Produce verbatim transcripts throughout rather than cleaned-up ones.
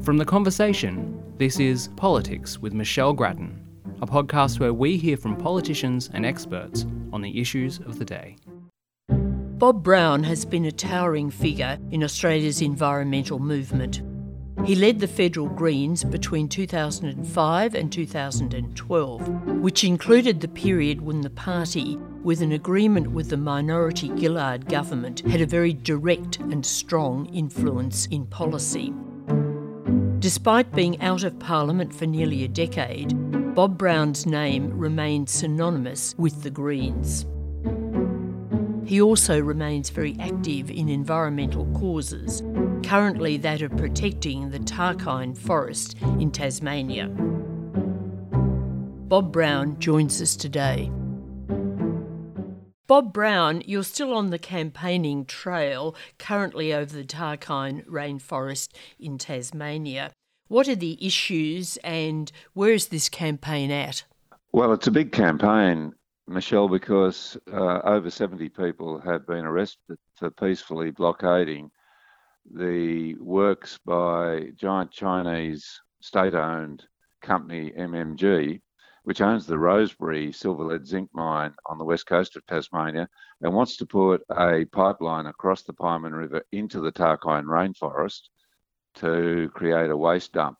From The Conversation, this is Politics with Michelle Grattan, a podcast where we hear from politicians and experts on the issues of the day. Bob Brown has been a towering figure in Australia's environmental movement. He led the Federal Greens between two thousand five and two thousand twelve, which included the period when the party, with an agreement with the minority Gillard government, had a very direct and strong influence in policy. Despite being out of Parliament for nearly a decade, Bob Brown's name remained synonymous with the Greens. He also remains very active in environmental causes, currently that of protecting the Tarkine forest in Tasmania. Bob Brown joins us today. Bob Brown, you're still on the campaigning trail, currently over the Tarkine rainforest in Tasmania. What are the issues and where is this campaign at? Well, it's a big campaign, Michelle, because uh, over seventy people have been arrested for peacefully blockading the works by giant Chinese state-owned company M M G, which owns the Rosebery silver-lead zinc mine on the west coast of Tasmania and wants to put a pipeline across the Pieman River into the Tarkine rainforest to create a waste dump.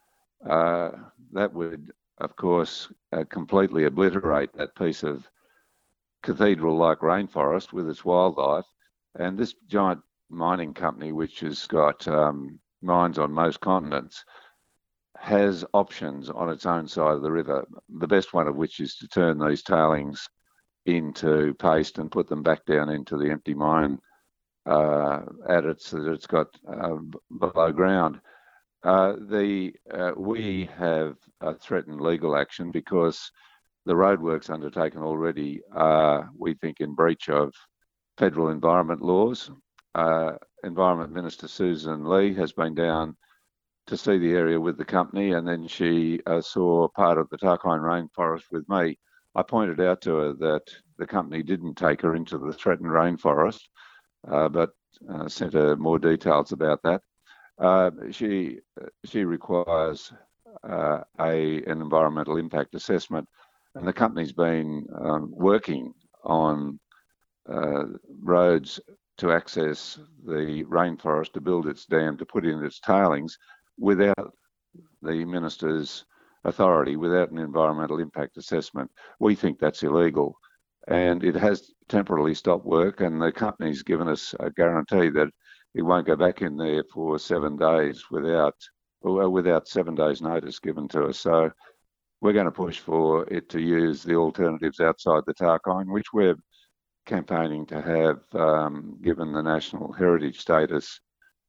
Uh, that would, of course, uh, completely obliterate that piece of cathedral-like rainforest with its wildlife. And this giant mining company, which has got um, mines on most continents, has options on its own side of the river, the best one of which is to turn these tailings into paste and put them back down into the empty mine uh, adits that it's got uh, below ground. Uh, the uh, we have uh, threatened legal action because the roadworks undertaken already are, we think, in breach of federal environment laws. Uh, Environment Minister Susan Lee has been down to see the area with the company, and then she uh, saw part of the Tarkine rainforest with me. I pointed out to her that the company didn't take her into the threatened rainforest, uh, but uh, sent her more details about that. Uh, she she requires uh, a an environmental impact assessment, and the company's been um, working on uh, roads to access the rainforest, to build its dam, to put in its tailings, without the minister's authority, without an environmental impact assessment. We think that's illegal, and it has temporarily stopped work, and the company's given us a guarantee that it won't go back in there for seven days without well, without seven days notice given to us. So we're going to push for it to use the alternatives outside the Tarkine, which we're campaigning to have um, given the national heritage status,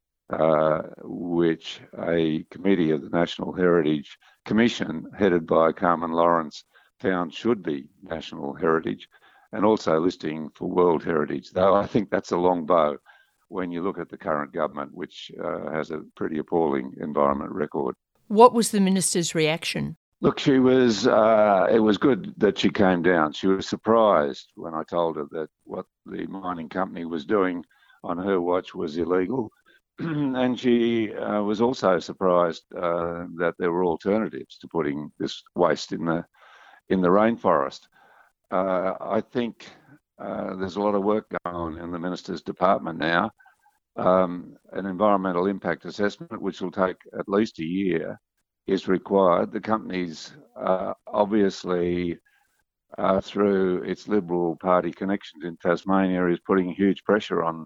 uh, which a committee of the National Heritage Commission, headed by Carmen Lawrence, found should be national heritage, and also listing for World Heritage, though I think that's a long bow when you look at the current government, which uh, has a pretty appalling environment record. What was the minister's reaction? Look, she was, uh, it was good that she came down. She was surprised when I told her that what the mining company was doing on her watch was illegal. And she uh, was also surprised uh, that there were alternatives to putting this waste in the in the rainforest. Uh, I think uh, there's a lot of work going on in the minister's department now. Um, an environmental impact assessment, which will take at least a year, is required. The company's uh, obviously, uh, through its Liberal Party connections in Tasmania, is putting huge pressure on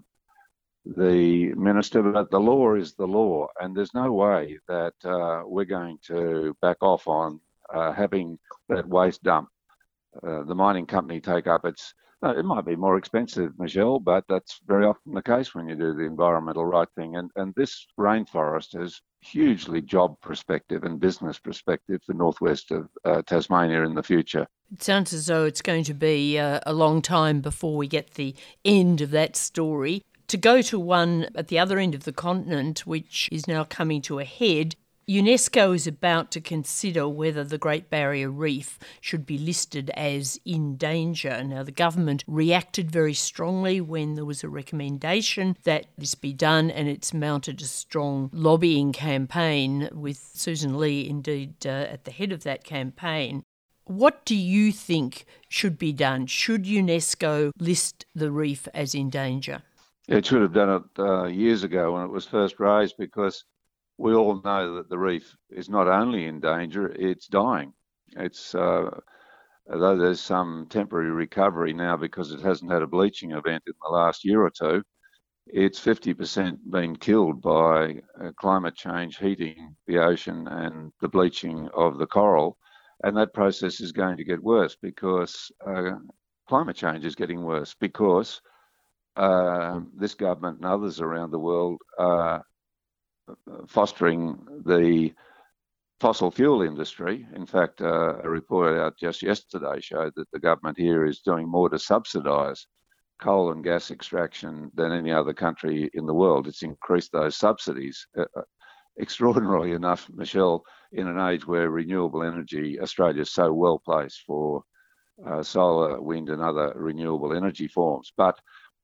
the minister, but the law is the law, and there's no way that uh, we're going to back off on uh, having that waste dump. Uh, the mining company take up its, uh, it might be more expensive, Michelle, but that's very often the case when you do the environmental right thing. And, and this rainforest is hugely job perspective and business perspective for northwest of uh, Tasmania in the future. It sounds as though it's going to be uh, a long time before we get the end of that story. To go to one at the other end of the continent, which is now coming to a head, UNESCO is about to consider whether the Great Barrier Reef should be listed as in danger. Now, the government reacted very strongly when there was a recommendation that this be done, and it's mounted a strong lobbying campaign with Susan Lee, indeed, uh, at the head of that campaign. What do you think should be done? Should UNESCO list the reef as in danger? It should have done it uh, years ago when it was first raised, because we all know that the reef is not only in danger, it's dying. It's uh, although there's some temporary recovery now because it hasn't had a bleaching event in the last year or two, it's fifty percent been killed by uh, climate change heating the ocean and the bleaching of the coral. And that process is going to get worse because uh, climate change is getting worse because uh, this government and others around the world are fostering the fossil fuel industry. In fact, uh, a report out just yesterday showed that the government here is doing more to subsidise coal and gas extraction than any other country in the world. It's increased those subsidies. Uh, extraordinarily enough, Michelle, in an age where renewable energy, Australia is so well placed for uh, solar, wind and other renewable energy forms. But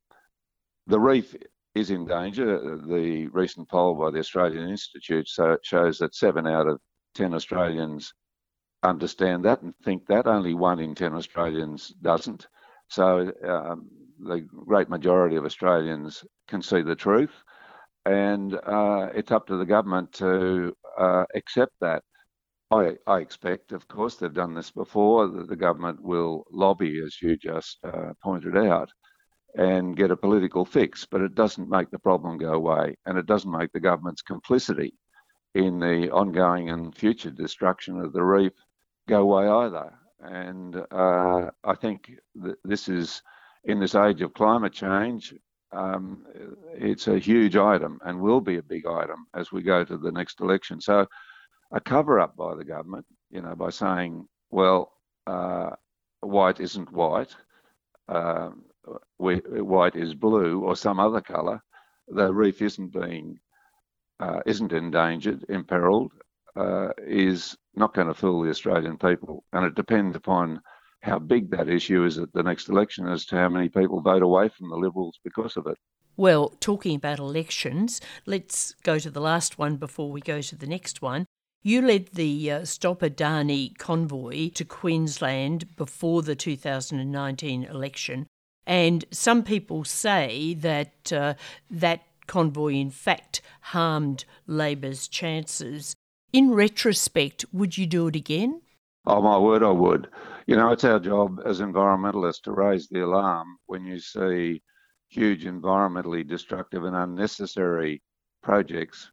the reef is in danger. The recent poll by the Australian Institute so shows that seven out of ten Australians understand that and think that. Only one in ten Australians doesn't. So um, the great majority of Australians can see the truth, and uh, it's up to the government to uh, accept that. I, I expect, of course, they've done this before, that the government will lobby, as you just uh, pointed out, and get a political fix, but it doesn't make the problem go away, and it doesn't make the government's complicity in the ongoing and future destruction of the reef go away either. And uh, I think that this is, in this age of climate change, um, it's a huge item and will be a big item as we go to the next election. So a cover-up by the government, you know, by saying, well, uh, white isn't white, uh, we, white is blue or some other colour, the reef isn't being, uh, isn't endangered, imperilled, uh, is not going to fool the Australian people. And it depends upon how big that issue is at the next election as to how many people vote away from the Liberals because of it. Well, talking about elections, let's go to the last one before we go to the next one. You led the uh, Stop Adani convoy to Queensland before the two thousand nineteen election, and some people say that uh, that convoy in fact harmed Labor's chances. In retrospect, would you do it again? Oh, my word, I would. You know, it's our job as environmentalists to raise the alarm when you see huge environmentally destructive and unnecessary projects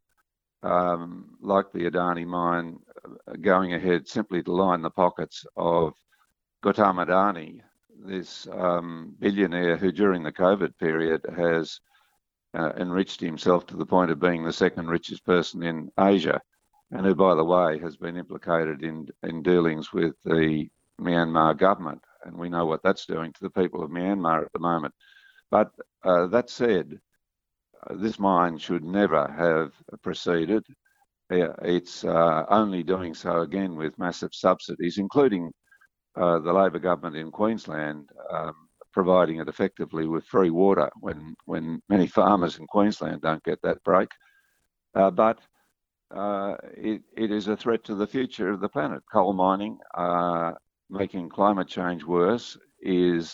um, like the Adani mine going ahead simply to line the pockets of Gautam Adani, this um, billionaire who during the COVID period has uh, enriched himself to the point of being the second richest person in Asia, and who, by the way, has been implicated in, in dealings with the Myanmar government. And we know what that's doing to the people of Myanmar at the moment. But uh, that said, uh, this mine should never have proceeded. Uh, it's uh, only doing so again with massive subsidies, including uh, the Labor government in Queensland um, providing it effectively with free water when, when many farmers in Queensland don't get that break. Uh, but Uh, it, it is a threat to the future of the planet. Coal mining, uh, making climate change worse, is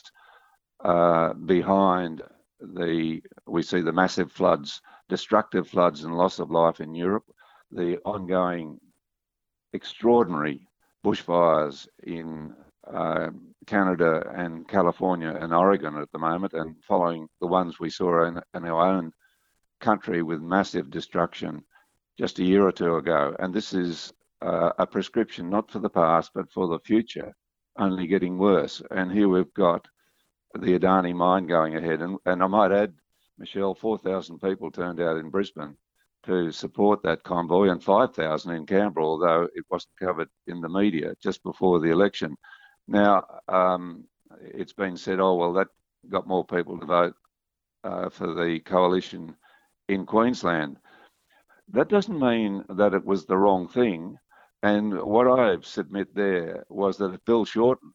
uh, behind the, we see the massive floods, destructive floods and loss of life in Europe, the ongoing extraordinary bushfires in uh, Canada and California and Oregon at the moment, and following the ones we saw in, in our own country with massive destruction just a year or two ago. And this is uh, a prescription not for the past, but for the future, only getting worse. And here we've got the Adani mine going ahead. And, and I might add, Michelle, four thousand people turned out in Brisbane to support that convoy, and five thousand in Canberra, although it wasn't covered in the media just before the election. Now, um, it's been said, oh, well, that got more people to vote uh, for the coalition in Queensland. That doesn't mean that it was the wrong thing. And what I submit there was that if Bill Shorten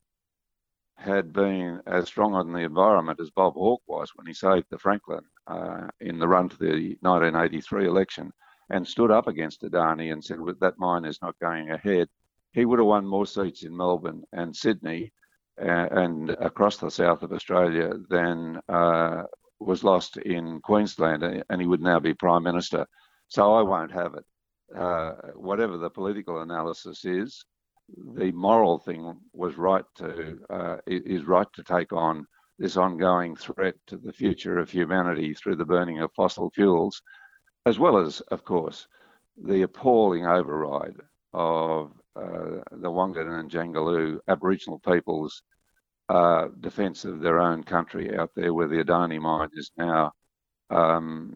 had been as strong on the environment as Bob Hawke was when he saved the Franklin uh, in the run to the nineteen eighty-three election and stood up against Adani and said, well, that mine is not going ahead, he would have won more seats in Melbourne and Sydney uh, and across the south of Australia than uh, was lost in Queensland, and he would now be Prime Minister. So I won't have it. Uh, whatever the political analysis is, the moral thing was right to uh, is right to take on this ongoing threat to the future of humanity through the burning of fossil fuels, as well as, of course, the appalling override of uh, the Wangan and Jangaloo Aboriginal peoples' uh, defence of their own country out there, where the Adani mine is now um,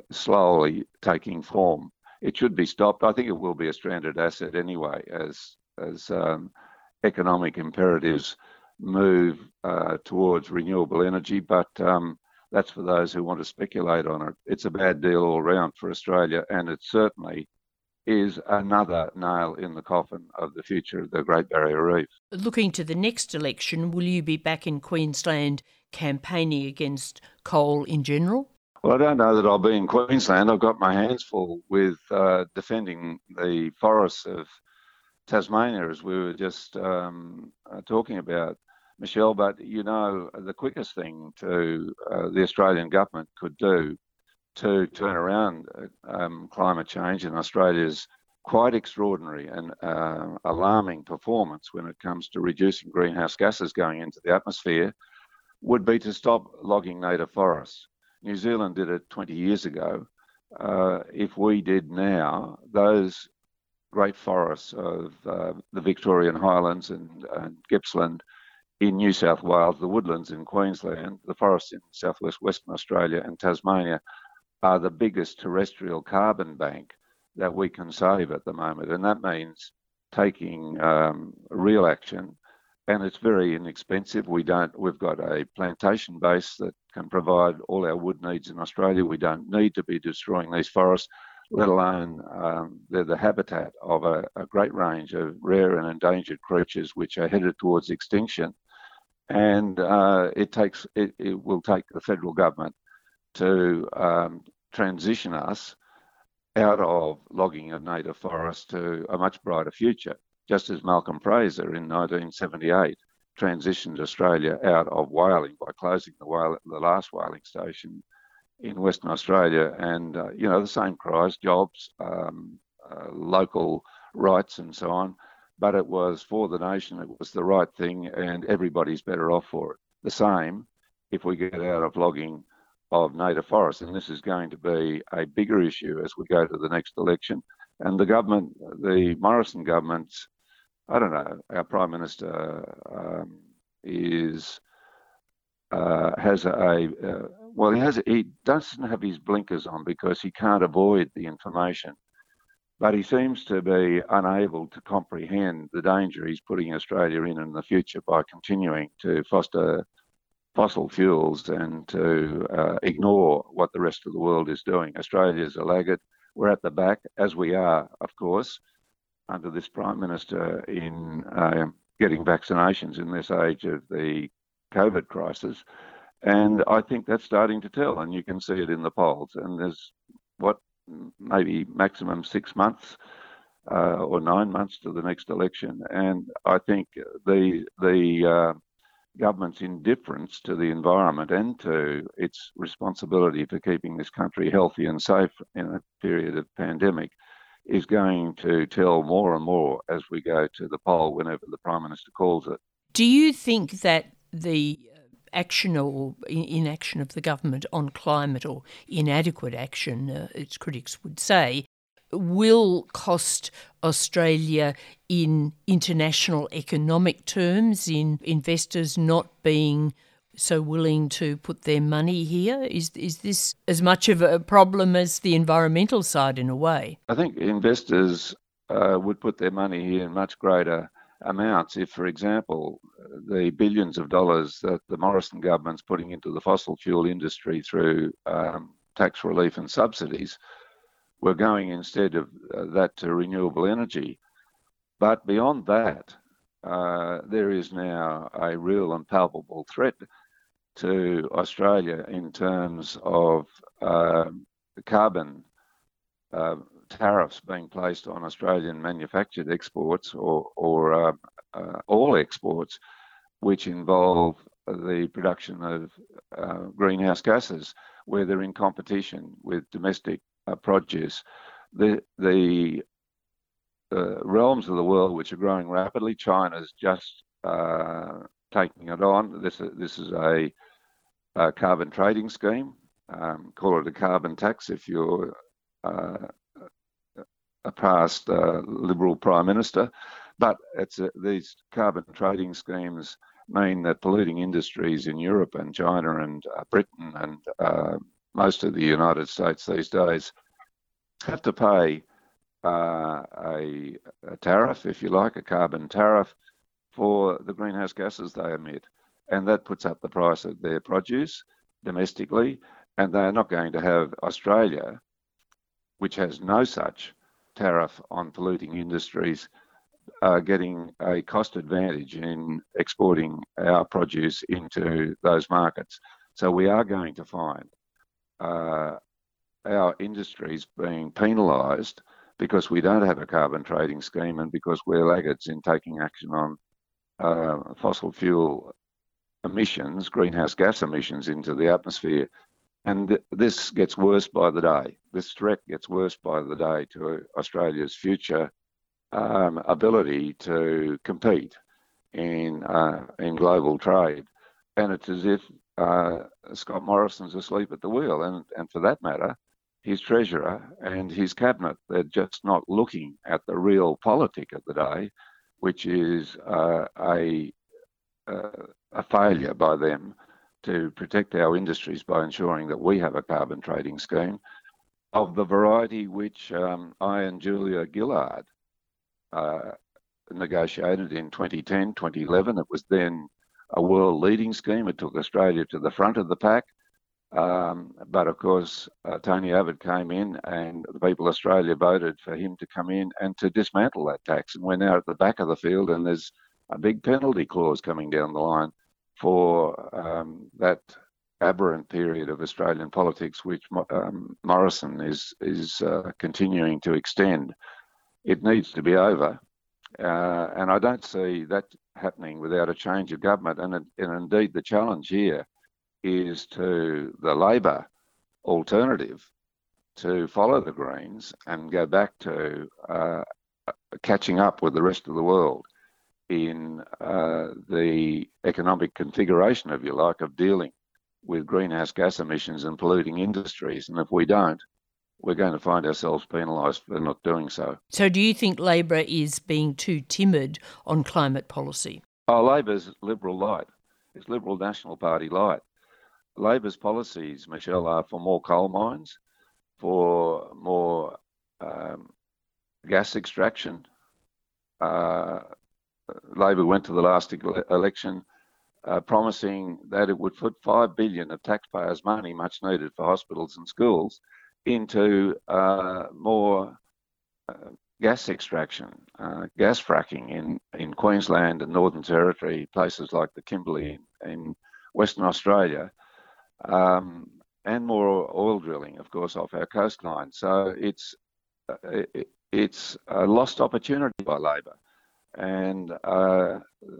slowly taking form. It should be stopped. I think it will be a stranded asset anyway, as as um, economic imperatives move uh, towards renewable energy. But um, that's for those who want to speculate on it. It's a bad deal all round for Australia, and it certainly is another nail in the coffin of the future of the Great Barrier Reef. Looking to the next election, will you be back in Queensland campaigning against coal in general? Well, I don't know that I'll be in Queensland. I've got my hands full with uh, defending the forests of Tasmania, as we were just um, uh, talking about, Michelle. But, you know, the quickest thing to uh, the Australian government could do to turn around um, climate change in Australia's quite extraordinary and uh, alarming performance when it comes to reducing greenhouse gases going into the atmosphere would be to stop logging native forests. New Zealand did it twenty years ago. Uh, if we did now, those great forests of uh, the Victorian Highlands and, and Gippsland in New South Wales, the woodlands in Queensland, the forests in southwest Western Australia and Tasmania are the biggest terrestrial carbon bank that we can save at the moment. And that means taking um, real action. And it's very inexpensive. We don't, we've got a plantation base that can provide all our wood needs in Australia. We don't need to be destroying these forests, let alone um, they're the habitat of a, a great range of rare and endangered creatures which are headed towards extinction. And uh, it takes, it, it will take the federal government to um, transition us out of logging of native forests to a much brighter future. Just as Malcolm Fraser in nineteen seventy-eight transitioned Australia out of whaling by closing the, whale, the last whaling station in Western Australia. And, uh, you know, the same cries, jobs, um, uh, local rights and so on. But it was for the nation, it was the right thing, and everybody's better off for it. The same if we get out of logging of native forests. And this is going to be a bigger issue as we go to the next election. And the government, the Morrison government's, I don't know, our Prime Minister um, is uh, has a, uh, well, he has he doesn't have his blinkers on because he can't avoid the information, but he seems to be unable to comprehend the danger he's putting Australia in in the future by continuing to foster fossil fuels and to uh, ignore what the rest of the world is doing. Australia's a laggard. We're at the back, as we are, of course, under this Prime Minister in uh, getting vaccinations in this age of the COVID crisis. And I think that's starting to tell, and you can see it in the polls. And there's, what, maybe maximum six months uh, or nine months to the next election. And I think the, the uh, government's indifference to the environment and to its responsibility for keeping this country healthy and safe in a period of pandemic is going to tell more and more as we go to the poll whenever the Prime Minister calls it. Do you think that the action or inaction of the government on climate, or inadequate action, uh, its critics would say, will cost Australia in international economic terms, in investors not being so willing to put their money here? Is is this as much of a problem as the environmental side in a way? I think investors uh, would put their money here in much greater amounts if, for example, the billions of dollars that the Morrison government's putting into the fossil fuel industry through um, tax relief and subsidies we're going instead of uh, that to renewable energy. But beyond that, uh, there is now a real and palpable threat to Australia in terms of uh, carbon uh, tariffs being placed on Australian manufactured exports or, or uh, uh, all exports, which involve the production of uh, greenhouse gases, where they're in competition with domestic uh, produce. The, the uh, realms of the world which are growing rapidly, China's just uh, taking it on. This, this is a, a carbon trading scheme. Um, call it a carbon tax if you're uh, a past uh, Liberal Prime Minister. But it's a, these carbon trading schemes mean that polluting industries in Europe and China and uh, Britain and uh, most of the United States these days have to pay uh, a, a tariff, if you like, a carbon tariff for the greenhouse gases they emit. And that puts up the price of their produce domestically. And they're not going to have Australia, which has no such tariff on polluting industries, uh, getting a cost advantage in exporting our produce into those markets. So we are going to find uh, our industries being penalised because we don't have a carbon trading scheme and because we're laggards in taking action on uh, fossil fuel emissions, greenhouse gas emissions into the atmosphere. And th- this gets worse by the day. This threat gets worse by the day to Australia's future um, ability to compete in uh, in global trade. And it's as if uh, Scott Morrison's asleep at the wheel. And, and for that matter, his treasurer and his cabinet, they're just not looking at the real politic of the day, which is uh, a, uh, a failure by them to protect our industries by ensuring that we have a carbon trading scheme of the variety which um, I and Julia Gillard uh, negotiated in twenty ten, twenty eleven. It was then a world leading scheme. It took Australia to the front of the pack. Um, but of course, uh, Tony Abbott came in and the people of Australia voted for him to come in and to dismantle that tax. And we're now at the back of the field and there's a big penalty clause coming down the line for um, that aberrant period of Australian politics, which um, Morrison is is uh, continuing to extend. It needs to be over, uh, and I don't see that happening without a change of government. And, and indeed, the challenge here is to the Labor alternative to follow the Greens and go back to uh, catching up with the rest of the world in uh, the economic configuration, if you like, of dealing with greenhouse gas emissions and polluting industries. And if we don't, we're going to find ourselves penalised for not doing so. So do you think Labor is being too timid on climate policy? Oh, Labor's Liberal light. It's Liberal National Party light. Labor's policies, Michelle, are for more coal mines, for more um, gas extraction. Uh, Labor went to the last election uh, promising that it would put five billion dollars of taxpayers' money, much needed for hospitals and schools, into uh, more uh, gas extraction, uh, gas fracking in, in Queensland and Northern Territory, places like the Kimberley in, in Western Australia, um, and more oil drilling, of course, off our coastline. So it's uh, it, it's a lost opportunity by Labor. And, uh,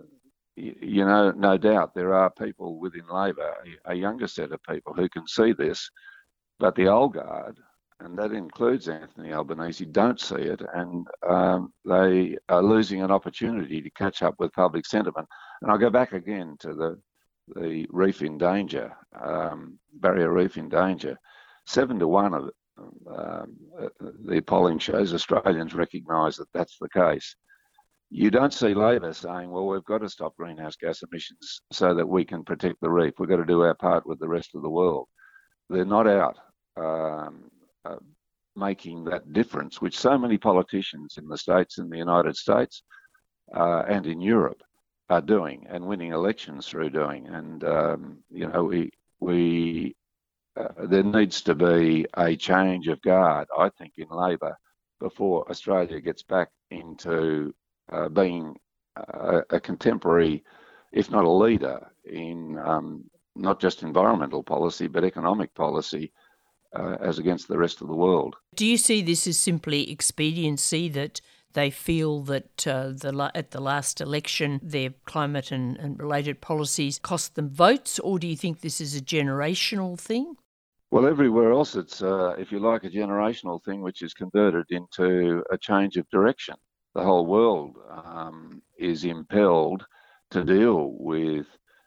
you know, no doubt there are people within Labor, a younger set of people who can see this, but the old guard, and that includes Anthony Albanese, don't see it, and um, they are losing an opportunity to catch up with public sentiment. And I'll go back again to the, the reef in danger, um, barrier reef in danger. Seven to one of um, the polling shows Australians recognise that that's the case. You don't see Labor saying, well, we've got to stop greenhouse gas emissions so that we can protect the reef. We've got to do our part with the rest of the world. They're not out um, uh, making that difference, which so many politicians in the States, in the United States uh, and in Europe are doing and winning elections through doing. And, um, you know, we, we uh, there needs to be a change of guard, I think, in Labor before Australia gets back into uh, being a, a contemporary, if not a leader, in um, not just environmental policy, but economic policy uh, as against the rest of the world. Do you see this as simply expediency, that they feel that uh, the, at the last election their climate and, and related policies cost them votes, or do you think this is a generational thing? Well, everywhere else it's, uh, if you like, a generational thing which is converted into a change of direction. The whole world um, is impelled to deal with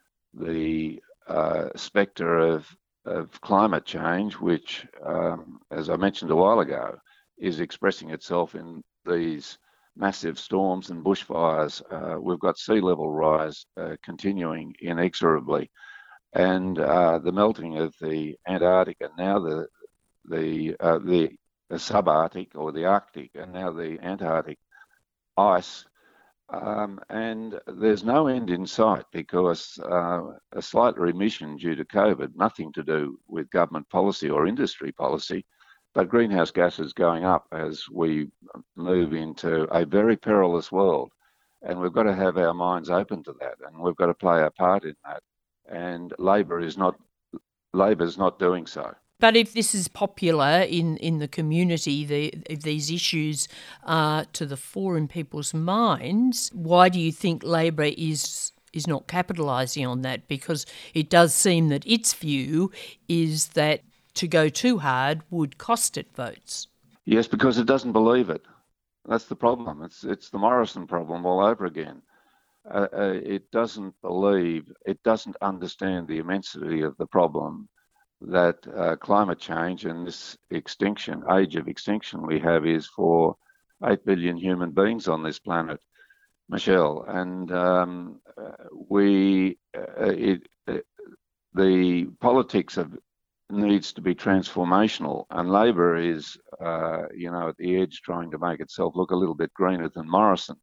the uh, spectre of, of climate change, which, um, as I mentioned a while ago, is expressing itself in these massive storms and bushfires. Uh, we've got sea level rise uh, continuing inexorably. And uh, the melting of the Antarctic, and now the the, uh, the the subarctic or the Arctic, and now the Antarctic ice, um, and there's no end in sight, because uh, a slight remission due to COVID, nothing to do with government policy or industry policy, but greenhouse gases going up as we move into a very perilous world, and we've got to have our minds open to that, and we've got to play our part in that. And Labor is not Labor's not doing so. But if this is popular in, in the community, the, if these issues are to the fore in people's minds, why do you think Labor is is not capitalising on that? Because it does seem that its view is that to go too hard would cost it votes. Yes, because it doesn't believe it. That's the problem. It's it's the Morrison problem all over again. Uh, uh, it doesn't believe, it doesn't understand the immensity of the problem that uh, climate change and this extinction, age of extinction we have, is for eight billion human beings on this planet, Michelle. And um, uh, we, uh, it, uh, the politics of needs to be transformational, and Labor is, uh, you know, at the edge trying to make itself look a little bit greener than Morrison.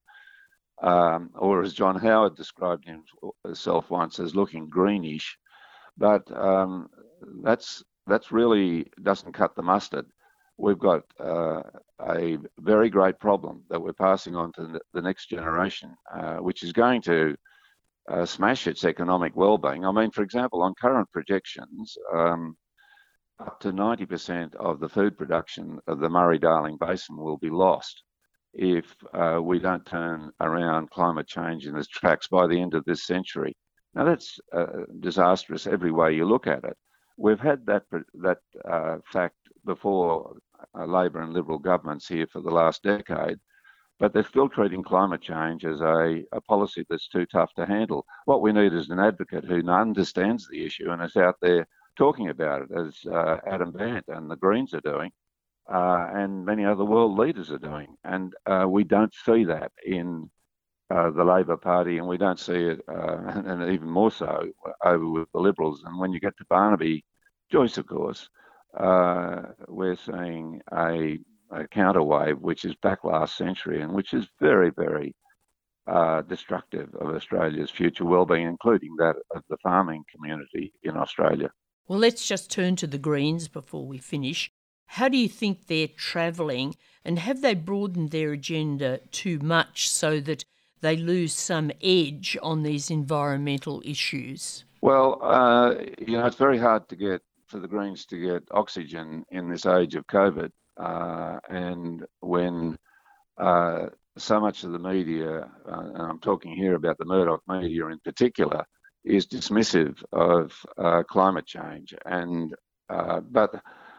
Um, or as John Howard described himself once, as looking greenish, but um, that's that's really doesn't cut the mustard. We've got uh, a very great problem that we're passing on to the next generation, uh, which is going to uh, smash its economic well-being. I mean, for example, on current projections, um, up to ninety percent of the food production of the Murray-Darling Basin will be lost if uh, we don't turn around climate change in its tracks by the end of this century. Now, that's uh, disastrous every way you look at it. We've had that that uh, fact before uh, Labor and Liberal governments here for the last decade, but they're still treating climate change as a, a policy that's too tough to handle. What we need is an advocate who understands the issue and is out there talking about it, as uh, Adam Bandt and the Greens are doing. Uh, and many other world leaders are doing. And uh, we don't see that in uh, the Labor Party, and we don't see it, uh, and even more so, over with the Liberals. And when you get to Barnaby Joyce, of course, uh, we're seeing a, a counterwave which is back last century and which is very, very uh, destructive of Australia's future wellbeing, including that of the farming community in Australia. Well, let's just turn to the Greens before we finish. How do you think they're travelling, and have they broadened their agenda too much so that they lose some edge on these environmental issues? Well, uh, you know, it's very hard to get for the Greens to get oxygen in this age of COVID, uh, and when uh, so much of the media, uh, and I'm talking here about the Murdoch media in particular, is dismissive of uh, climate change, and uh, but.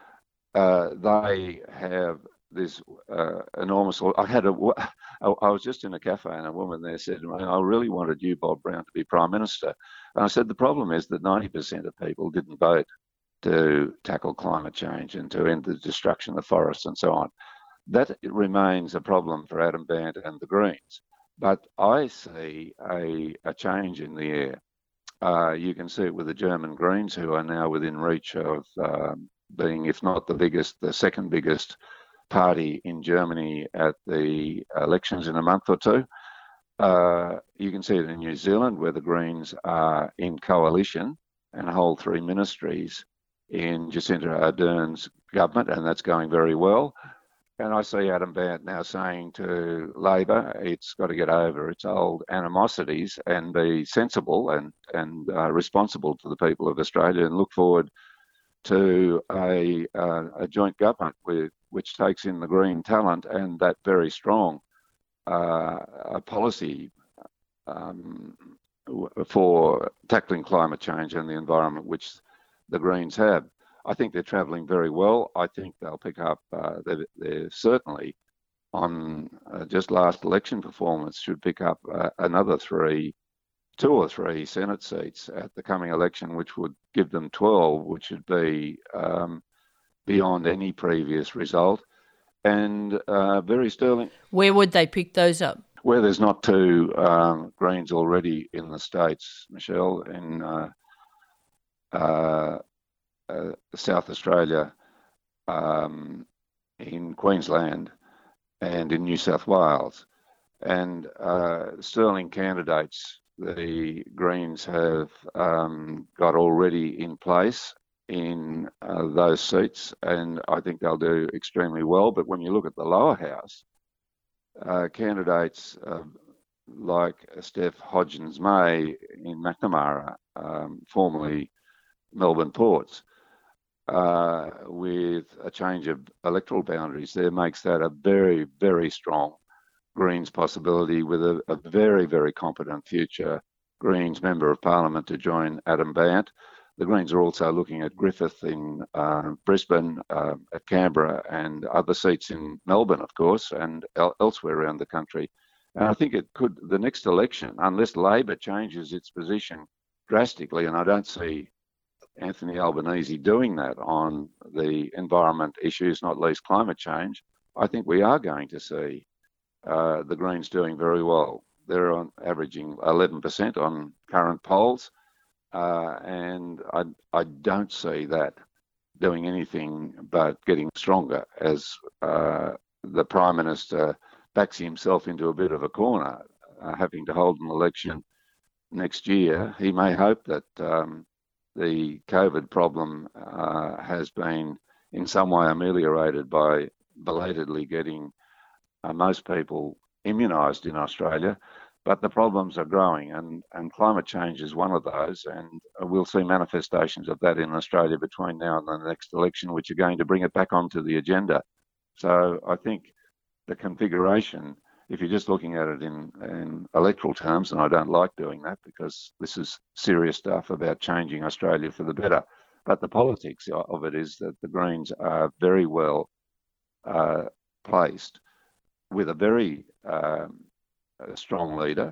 Uh, they have this uh, enormous. I had a. I was just in a cafe and a woman there said to me, "I really wanted you, Bob Brown, to be Prime Minister." And I said, "The problem is that ninety percent of people didn't vote to tackle climate change and to end the destruction of forests and so on. That remains a problem for Adam Bandt and the Greens. But I see a a change in the air. Uh, you can see it with the German Greens, who are now within reach of." Um, being, if not the biggest, the second biggest party in Germany at the elections in a month or two. Uh, you can see it in New Zealand, where the Greens are in coalition and hold three ministries in Jacinda Ardern's government, and that's going very well. And I see Adam Bandt now saying to Labor, it's got to get over its old animosities and be sensible and, and uh, responsible to the people of Australia and look forward to a, uh, a joint government with, which takes in the green talent and that very strong uh, a policy um, for tackling climate change and the environment, which the Greens have. I think they're travelling very well. I think they'll pick up, uh, they're, they're certainly on uh, just last election performance should pick up uh, another three, two or three Senate seats at the coming election, which would give them twelve, which would be um, beyond any previous result. And uh, very sterling. Where would they pick those up? Where there's not two um, Greens already in the States, Michelle, in uh, uh, uh, South Australia, um, in Queensland and in New South Wales. And uh, sterling candidates, the Greens have um, got already in place in uh, those seats, and I think they'll do extremely well. But when you look at the lower house, uh, candidates uh, like Steph Hodgins-May in Macnamara, um, formerly Melbourne Ports, uh, with a change of electoral boundaries there makes that a very, very strong Greens possibility with a, a very, very competent future Greens Member of Parliament to join Adam Bandt. The Greens are also looking at Griffith in uh, Brisbane, uh, at Canberra and other seats in Melbourne, of course, and el- elsewhere around the country. And I think it could, the next election, unless Labor changes its position drastically, and I don't see Anthony Albanese doing that on the environment issues, not least climate change, I think we are going to see uh, the Greens doing very well. They're on averaging eleven percent on current polls. Uh, and I, I don't see that doing anything but getting stronger as uh, the Prime Minister backs himself into a bit of a corner, uh, having to hold an election next year. He may hope that um, the COVID problem uh, has been in some way ameliorated by belatedly getting uh, most people immunised in Australia. But the problems are growing, and, and climate change is one of those, and we'll see manifestations of that in Australia between now and the next election, which are going to bring it back onto the agenda. So I think the configuration, if you're just looking at it in, in electoral terms, and I don't like doing that because this is serious stuff about changing Australia for the better, but the politics of it is that the Greens are very well uh, placed with a very um, a strong leader.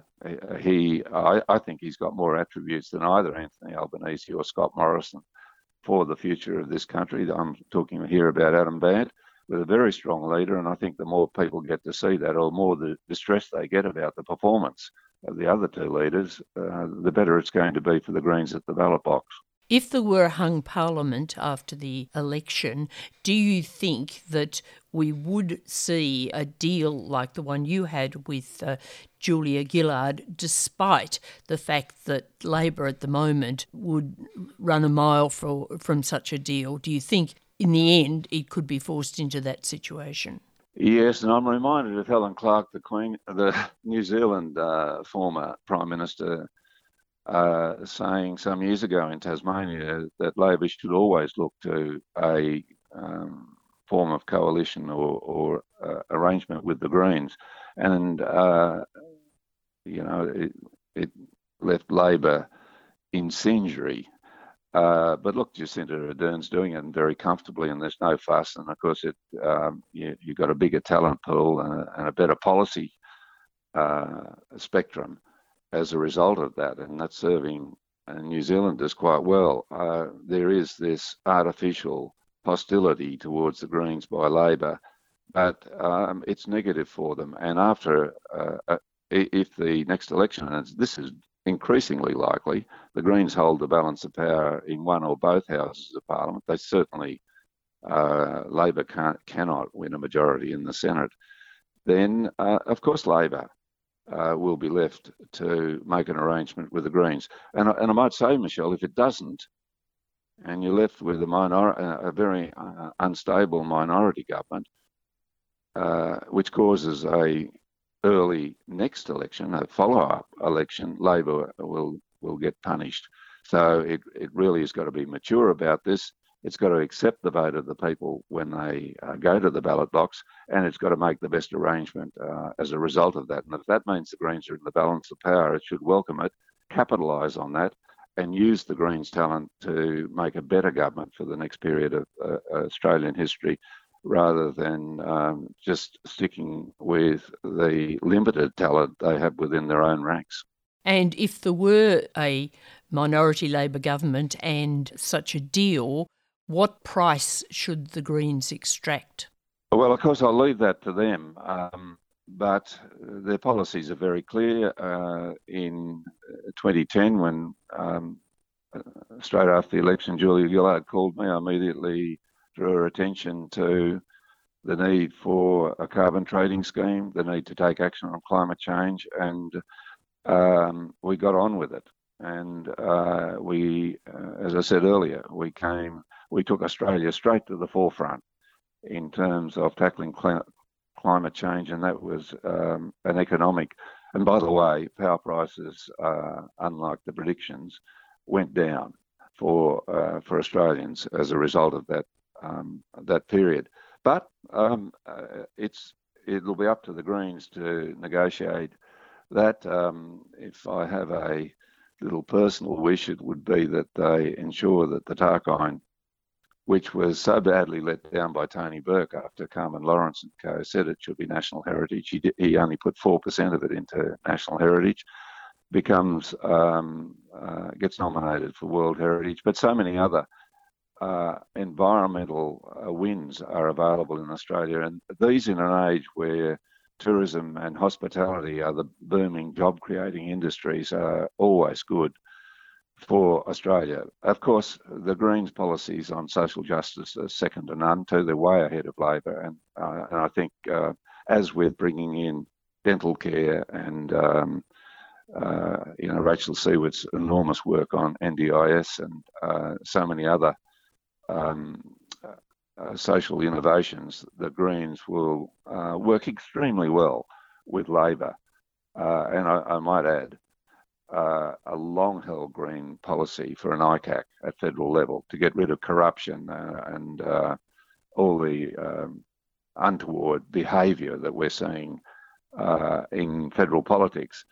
He, I, I think he's got more attributes than either Anthony Albanese or Scott Morrison for the future of this country. I'm talking here about Adam Bandt, with a very strong leader, and I think the more people get to see that, or more the distress they get about the performance of the other two leaders, uh, the better it's going to be for the Greens at the ballot box. If there were a hung parliament after the election, do you think that we would see a deal like the one you had with uh, Julia Gillard, despite the fact that Labor at the moment would run a mile for, from such a deal? Do you think in the end it could be forced into that situation? Yes, and I'm reminded of Helen Clark, the Queen, the New Zealand uh, former Prime Minister, Uh, saying some years ago in Tasmania that Labor should always look to a um, form of coalition or, or uh, arrangement with the Greens. And, uh, you know, it, it left Labor incendiary. Uh, but look, Jacinda Ardern's doing it very comfortably, and there's no fuss. And of course, it um, you, you've got a bigger talent pool and a, and a better policy uh, spectrum as a result of that, and that's serving uh, New Zealanders quite well. Uh, there is this artificial hostility towards the Greens by Labor, but um, it's negative for them. And after, uh, uh, if the next election, and this is increasingly likely, the Greens hold the balance of power in one or both houses of Parliament, they certainly, uh, Labor can't, cannot win a majority in the Senate, then uh, of course Labor Uh, will be left to make an arrangement with the Greens. And, and I might say, Michelle, if it doesn't, and you're left with a, minor- a very uh, unstable minority government, uh, which causes a early next election, a follow-up election. Labor will will get punished. So it, it really has got to be mature about this. It's got to accept the vote of the people when they uh, go to the ballot box, and it's got to make the best arrangement uh, as a result of that. And if that means the Greens are in the balance of power, it should welcome it, capitalise on that, and use the Greens' talent to make a better government for the next period of uh, Australian history, rather than um, just sticking with the limited talent they have within their own ranks. And if there were a minority Labor government and such a deal, what price should the Greens extract? Well, of course, I'll leave that to them. Um, but their policies are very clear. Uh, in twenty ten, when um, straight after the election, Julia Gillard called me, I immediately drew her attention to the need for a carbon trading scheme, the need to take action on climate change, and um, we got on with it. And uh, we, uh, as I said earlier, we came, we took Australia straight to the forefront in terms of tackling cl- climate change, and that was um, an economic. And by the way, power prices, uh, unlike the predictions, went down for uh, for Australians as a result of that um, that period. But um, uh, it's it'll be up to the Greens to negotiate that. Um, if I have a little personal wish, it would be that they ensure that the Tarkine, which was so badly let down by Tony Burke after Carmen Lawrence and co said it should be national heritage, he, did, he only put four percent of it into national heritage, becomes um, uh, gets nominated for World Heritage. But so many other uh, environmental uh, wins are available in Australia, and these in an age where tourism and hospitality are the booming job-creating industries are always good for Australia. Of course, the Greens' policies on social justice are second to none too. They're way ahead of Labor, and, uh, and I think uh, as we're bringing in dental care and um, uh, you know Rachel Seawart's enormous work on N D I S and uh, so many other um, uh, social innovations, the Greens will uh, work extremely well with Labor, uh, and I, I might add. Uh, a long-held Green policy for an I C A C at federal level to get rid of corruption uh, and uh, all the um, untoward behaviour that we're seeing uh, in federal politics.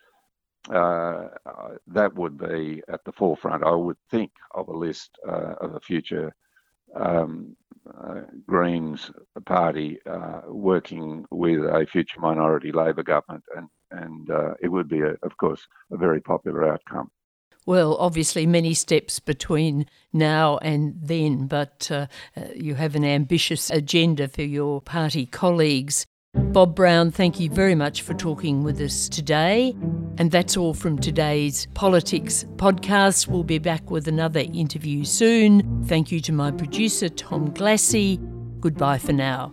Uh, that would be at the forefront, I would think, of a list uh, of a future um, uh, Greens party uh, working with a future minority Labor government, and and uh, it would be, a, of course, a very popular outcome. Well, obviously many steps between now and then, but uh, you have an ambitious agenda for your party colleagues. Bob Brown, thank you very much for talking with us today. And that's all from today's Politics podcast. We'll be back with another interview soon. Thank you to my producer, Tom Glassy. Goodbye for now.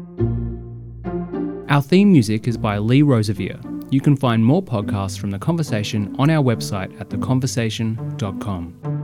Our theme music is by Lee Rosevere. You can find more podcasts from The Conversation on our website at the conversation dot com.